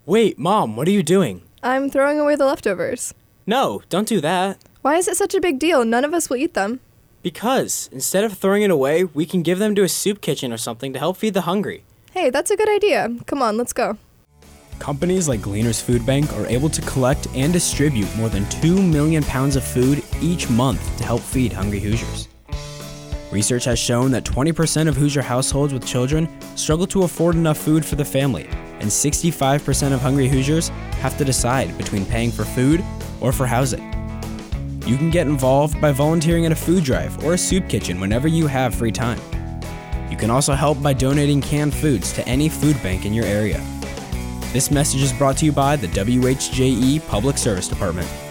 Wait, Mom, what are you doing? I'm throwing away the leftovers. No, don't do that. Why is it such a big deal? None of us will eat them. Because instead of throwing it away, we can give them to a soup kitchen or something to help feed the hungry. Hey, that's a good idea. Come on, let's go. Companies like Gleaner's Food Bank are able to collect and distribute more than 2 million pounds of food each month to help feed hungry Hoosiers. Research has shown that 20% of Hoosier households with children struggle to afford enough food for the family, and 65% of hungry Hoosiers have to decide between paying for food or for housing. You can get involved by volunteering at a food drive or a soup kitchen whenever you have free time. You can also help by donating canned foods to any food bank in your area. This message is brought to you by the WHJE Public Service Department.